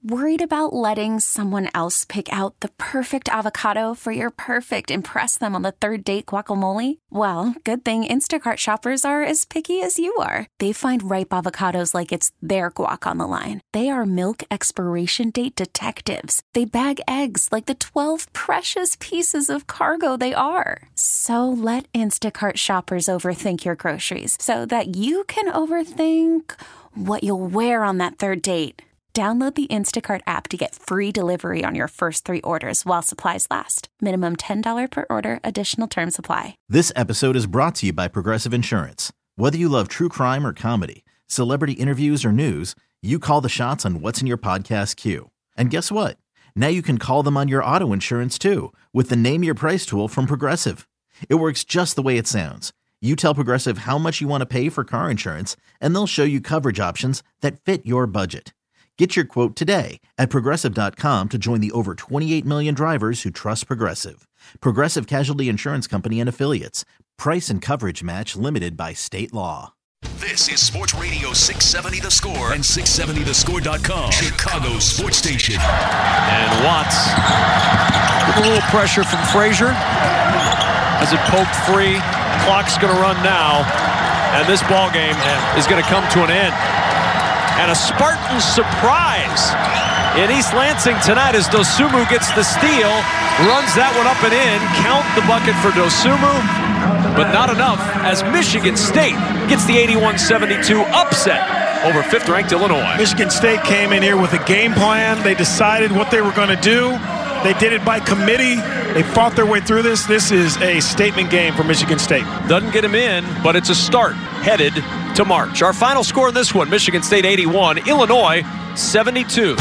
Worried about letting someone else pick out the perfect avocado for your perfect impress them on the third date guacamole? Well, good thing Instacart shoppers are as picky as you are. They find ripe avocados like it's their guac on the line. They are milk expiration date detectives. They bag eggs like the 12 precious pieces of cargo they are. So let Instacart shoppers overthink your groceries so that you can overthink what you'll wear on that third date. Download the Instacart app to get free delivery on your first 3 orders while supplies last. Minimum $10 per order. Additional terms apply. This episode is brought to you by Progressive Insurance. Whether you love true crime or comedy, celebrity interviews or news, you call the shots on what's in your podcast queue. And guess what? Now you can call them on your auto insurance too with the Name Your Price tool from Progressive. It works just the way it sounds. You tell Progressive how much you want to pay for car insurance, and they'll show you coverage options that fit your budget. Get your quote today at Progressive.com to join the over 28 million drivers who trust Progressive. Progressive Casualty Insurance Company and Affiliates. Price and coverage match limited by state law. This is Sports Radio 670 The Score and 670thescore.com, Chicago's sports station. And Watts with a little pressure from Frazier as it poked free. Clock's going to run now, and this ball game is going to come to an end. And a Spartan surprise in East Lansing tonight as Dosunmu gets the steal, runs that one up and in. Count the bucket for Dosunmu, but not enough as Michigan State gets the 81-72 upset over 5th-ranked Illinois. Michigan State came in here with a game plan. They decided what they were going to do. They did it by committee. They fought their way through this. This is a statement game for Michigan State. Doesn't get him in, but it's a start headed to March. Our final score in this one, Michigan State 81, Illinois 72.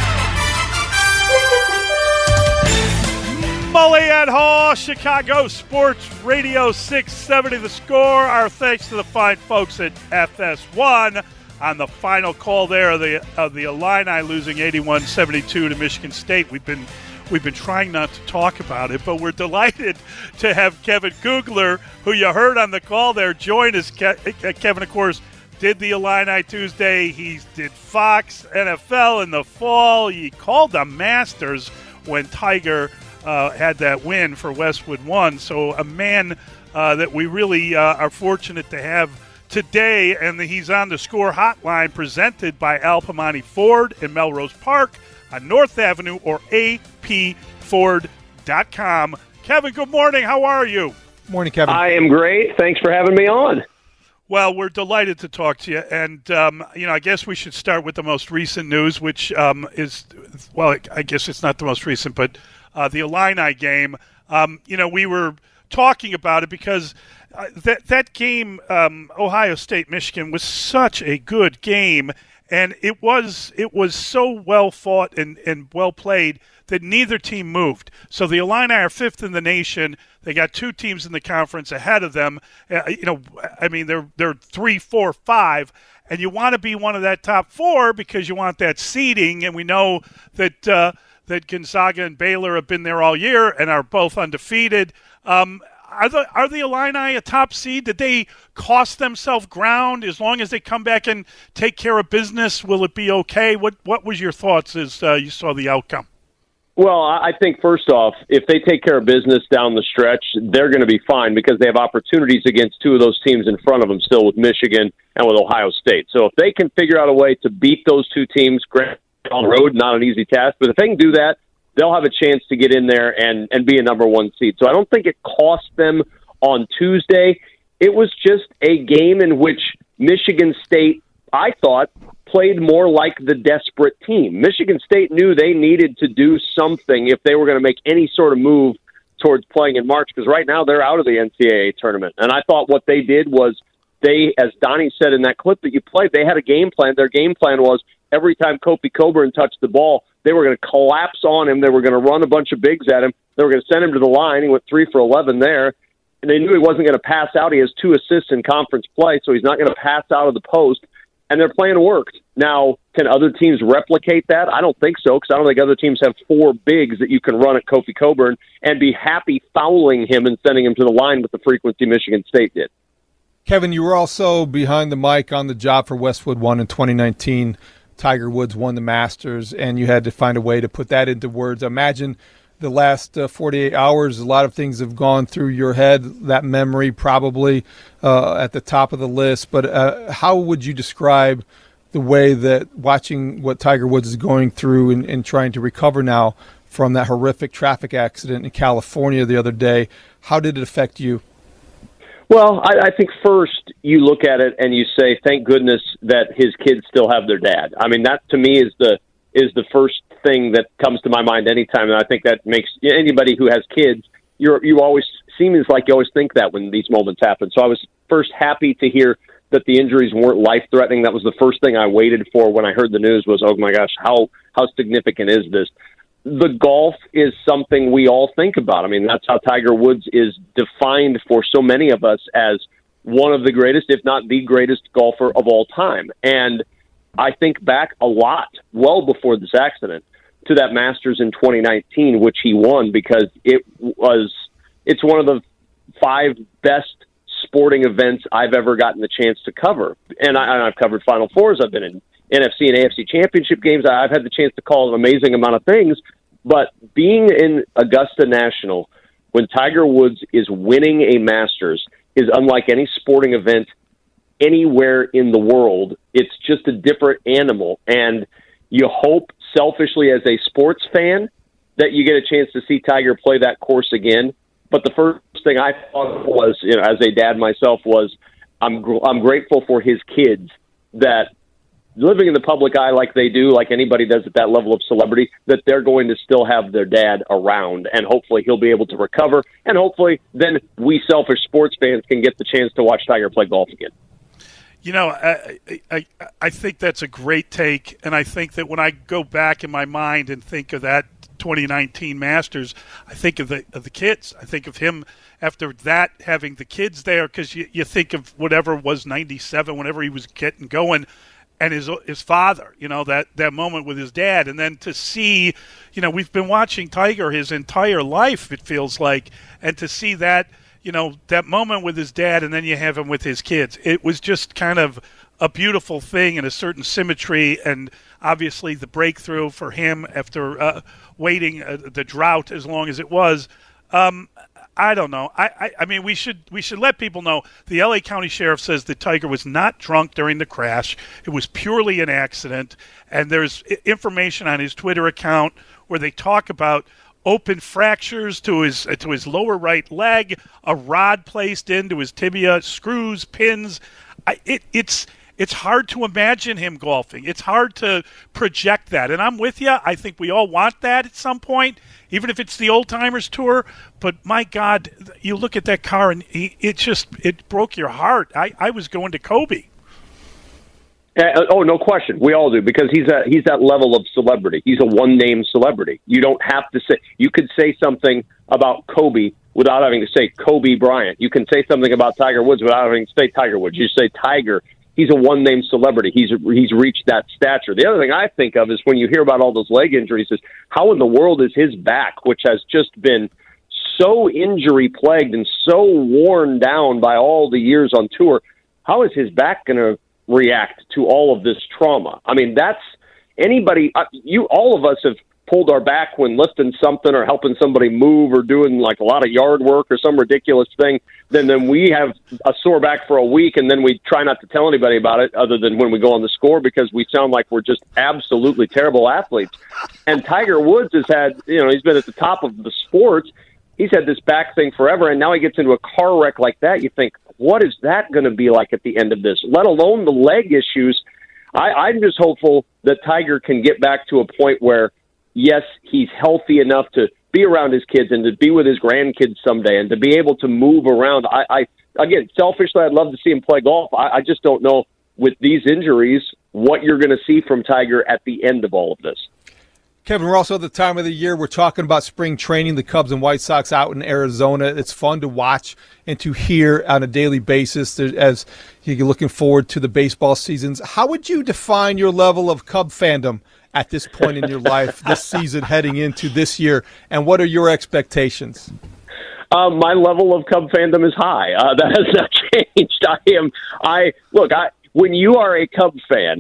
Mully and Hall, Chicago Sports Radio 670 The Score. Our thanks to the fine folks at FS1 on the final call there of the Illini losing 81-72 to Michigan State. We've been trying not to talk about it, but we're delighted to have Kevin Kugler, who you heard on the call there, join us. Kevin, of course, did the Illini Tuesday. He did Fox NFL in the fall. He called the Masters when Tiger had that win for Westwood One. So a man that we really are fortunate to have today, and he's on the Score Hotline presented by Al Piemonte Ford in Melrose Park on North Avenue or apford.com. Kevin, good morning. How are you? Morning, Kevin. I am great. Thanks for having me on. Well, we're delighted to talk to you. And, I guess we should start with the most recent news, which is, well, I guess it's not the most recent, but the Illini game. We were talking about it because that game, Ohio State-Michigan, was such a good game. And it was so well fought and well played that neither team moved. So the Illini are 5th in the nation. They got 2 teams in the conference ahead of them. They're 3, 4, 5, and you want to be one of that top 4 because you want that seeding. And we know that Gonzaga and Baylor have been there all year and are both undefeated. Are the Illini a top seed? Did they cost themselves ground? As long as they come back and take care of business, will it be okay? What was your thoughts as you saw the outcome? Well, I think first off, if they take care of business down the stretch, they're going to be fine because they have opportunities against 2 of those teams in front of them still with Michigan and with Ohio State. So if they can figure out a way to beat those 2 teams, granted on the road, not an easy task, but if they can do that, they'll have a chance to get in there and be a number 1 seed. So I don't think it cost them on Tuesday. It was just a game in which Michigan State, I thought, played more like the desperate team. Michigan State knew they needed to do something if they were going to make any sort of move towards playing in March, because right now they're out of the NCAA tournament. And I thought what they did was they, as Donnie said in that clip that you played, they had a game plan. Their game plan was every time Kofi Coburn touched the ball, they were going to collapse on him. They were going to run a bunch of bigs at him. They were going to send him to the line. He went 3 for 11 there. And they knew he wasn't going to pass out. He has 2 assists in conference play, so he's not going to pass out of the post. And their plan worked. Now, can other teams replicate that? I don't think so, because I don't think other teams have 4 bigs that you can run at Kofi Coburn and be happy fouling him and sending him to the line with the frequency Michigan State did. Kevin, you were also behind the mic on the job for Westwood One in 2019. Tiger Woods won the Masters, and you had to find a way to put that into words. Imagine the last 48 hours, a lot of things have gone through your head, that memory probably at the top of the list. But how would you describe the way that watching what Tiger Woods is going through and trying to recover now from that horrific traffic accident in California the other day, how did it affect you? Well, I think first you look at it and you say, thank goodness that his kids still have their dad. I mean, that to me is the first thing that comes to my mind anytime, and I think that makes anybody who has kids, you always seems like you always think that when these moments happen. So I was first happy to hear that the injuries weren't life-threatening. That was the first thing I waited for when I heard the news was, oh my gosh, how significant is this? The golf is something we all think about. I mean, that's how Tiger Woods is defined for so many of us as one of the greatest, if not the greatest golfer of all time. And I think back a lot, well before this accident, to that Masters in 2019, which he won because it's one of the 5 best sporting events I've ever gotten the chance to cover. And I've covered Final Fours. I've been in NFC and AFC championship games. I've had the chance to call an amazing amount of things, but being in Augusta National when Tiger Woods is winning a Masters is unlike any sporting event anywhere in the world. It's just a different animal, and you hope selfishly as a sports fan that you get a chance to see Tiger play that course again. But the first thing I thought was, as a dad myself, was I'm grateful for his kids that living in the public eye like they do, like anybody does at that level of celebrity, that they're going to still have their dad around, and hopefully he'll be able to recover, and hopefully then we selfish sports fans can get the chance to watch Tiger play golf again. I think that's a great take, and I think that when I go back in my mind and think of that 2019 Masters, I think of the kids. I think of him after that having the kids there, because you think of whatever was 97, whenever he was getting going, and his father, that moment with his dad. And then to see, we've been watching Tiger his entire life, it feels like, and to see that, that moment with his dad, and then you have him with his kids. It was just kind of a beautiful thing and a certain symmetry, and obviously the breakthrough for him after waiting the drought as long as it was. I don't know. I mean, we should let people know. The L.A. County Sheriff says that Tiger was not drunk during the crash. It was purely an accident. And there's information on his Twitter account where they talk about open fractures to his lower right leg, a rod placed into his tibia, screws, pins. It's hard to imagine him golfing. It's hard to project that. And I'm with you. I think we all want that at some point, even if it's the Old Timers Tour. But my God, you look at that car and it broke your heart. I was going to Kobe. No question. We all do, because he's that level of celebrity. He's a one-name celebrity. You don't have to say. You could say something about Kobe without having to say Kobe Bryant. You can say something about Tiger Woods without having to say Tiger Woods. You say Tiger. He's a one-name celebrity. He's reached that stature. The other thing I think of is when you hear about all those leg injuries is how in the world is his back, which has just been so injury-plagued and so worn down by all the years on tour, how is his back going to react to all of this trauma? I mean, that's anybody, all of us have pulled our back when lifting something or helping somebody move or doing like a lot of yard work or some ridiculous thing. Then we have a sore back for a week, and then we try not to tell anybody about it other than when we go on the score, because we sound like we're just absolutely terrible athletes. And Tiger Woods has had, he's been at the top of the sports. He's had this back thing forever, and now he gets into a car wreck like that. You think, what is that going to be like at the end of this, let alone the leg issues? I'm just hopeful that Tiger can get back to a point where, yes, he's healthy enough to be around his kids and to be with his grandkids someday and to be able to move around. Again, selfishly, I'd love to see him play golf. I just don't know with these injuries what you're going to see from Tiger at the end of all of this. Kevin, we're also at the time of the year. We're talking about spring training, the Cubs and White Sox out in Arizona. It's fun to watch and to hear on a daily basis as you're looking forward to the baseball seasons. How would you define your level of Cub fandom at this point in your life, this season heading into this year, and what are your expectations? My level of Cub fandom is high. That has not changed. When you are a Cub fan,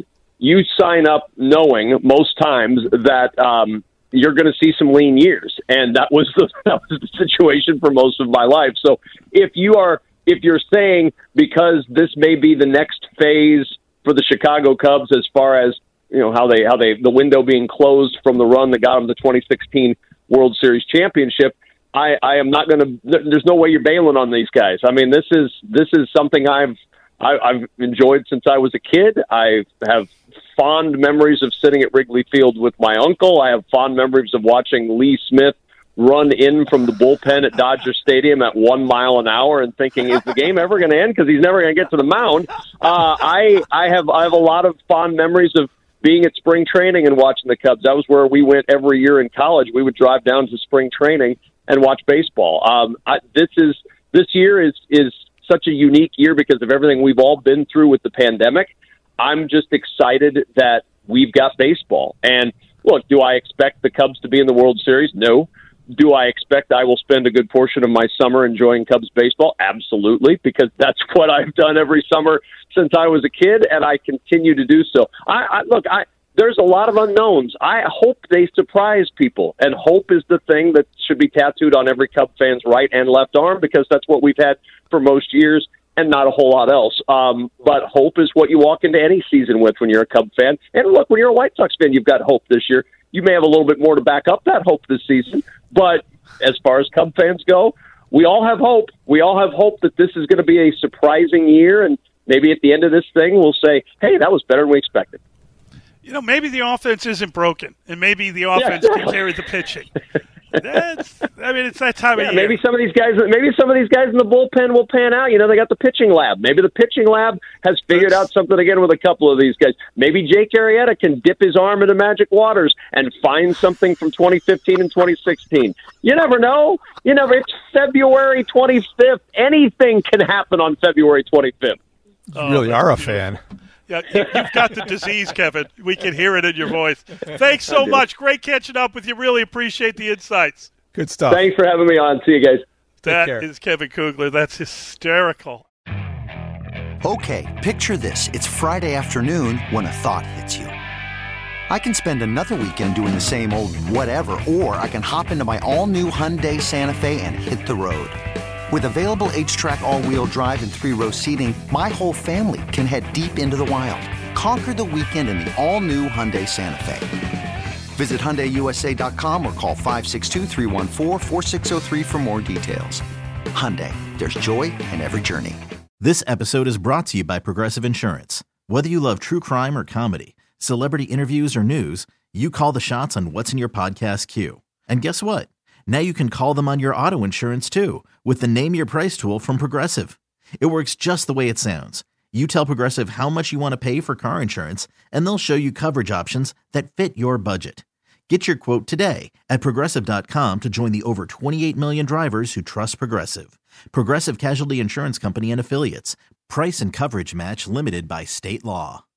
you sign up knowing most times that you're going to see some lean years, and that was the situation for most of my life. So if you're saying because this may be the next phase for the Chicago Cubs as far as how they the window being closed from the run that got them the 2016 World Series championship, I am not going to. There's no way you're bailing on these guys. I mean, this is something I've enjoyed since I was a kid. I have fond memories of sitting at Wrigley Field with my uncle. I have fond memories of watching Lee Smith run in from the bullpen at Dodger Stadium at 1 mile an hour and thinking, is the game ever going to end? Because he's never going to get to the mound. I have a lot of fond memories of being at spring training and watching the Cubs. That was where we went every year in college. We would drive down to spring training and watch baseball. This year is such a unique year because of everything we've all been through with the pandemic. I'm just excited that we've got baseball. And look, do I expect the Cubs to be in the World Series? No. Do I expect I will spend a good portion of my summer enjoying Cubs baseball? Absolutely, because that's what I've done every summer since I was a kid, and I continue to do so. There's a lot of unknowns. I hope they surprise people, and hope is the thing that should be tattooed on every Cub fan's right and left arm, because that's what we've had for most years and not a whole lot else. But hope is what you walk into any season with when you're a Cub fan. And look, when you're a White Sox fan, you've got hope this year. You may have a little bit more to back up that hope this season. But as far as Cub fans go, we all have hope. We all have hope that this is going to be a surprising year, and maybe at the end of this thing we'll say, hey, that was better than we expected. Maybe the offense isn't broken, and maybe the offense can carry the pitching. It's that time of year. Maybe some of these guys in the bullpen will pan out. They got the pitching lab. Maybe the pitching lab has figured out something again with a couple of these guys. Maybe Jake Arrieta can dip his arm into magic waters and find something from 2015 and 2016. You never know. It's February 25th. Anything can happen on February 25th. You really are a fan. Yeah, you've got the disease, Kevin. We can hear it in your voice. Thanks so much. Great catching up with you. Really appreciate the insights. Good stuff. Thanks for having me on. See you guys. That is Kevin Kugler. That's hysterical. Okay, picture this. It's Friday afternoon when a thought hits you. I can spend another weekend doing the same old whatever, or I can hop into my all-new Hyundai Santa Fe and hit the road. With available H-Track all-wheel drive and 3-row seating, my whole family can head deep into the wild. Conquer the weekend in the all-new Hyundai Santa Fe. Visit HyundaiUSA.com or call 562-314-4603 for more details. Hyundai, there's joy in every journey. This episode is brought to you by Progressive Insurance. Whether you love true crime or comedy, celebrity interviews or news, you call the shots on what's in your podcast queue. And guess what? Now you can call them on your auto insurance too with the Name Your Price tool from Progressive. It works just the way it sounds. You tell Progressive how much you want to pay for car insurance, and they'll show you coverage options that fit your budget. Get your quote today at Progressive.com to join the over 28 million drivers who trust Progressive. Progressive Casualty Insurance Company and Affiliates. Price and coverage match limited by state law.